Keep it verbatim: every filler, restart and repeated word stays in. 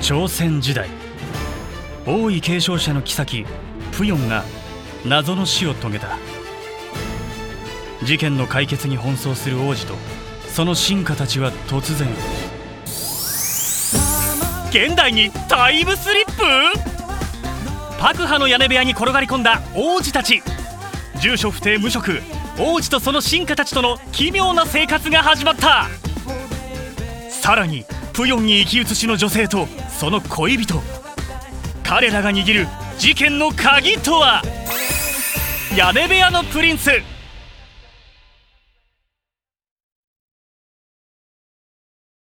朝鮮時代、王位継承者の妃プヨンが謎の死を遂げた。事件の解決に奔走する王子とその臣下たちは突然、現代にタイムスリップ。白覇の屋根部屋に転がり込んだ王子たち。住所不定無職、王子とその臣下たちとの奇妙な生活が始まった。さらにプヨンに生き写しの女性とその恋人、彼らが握る事件の鍵とは。屋根部屋のプリンス。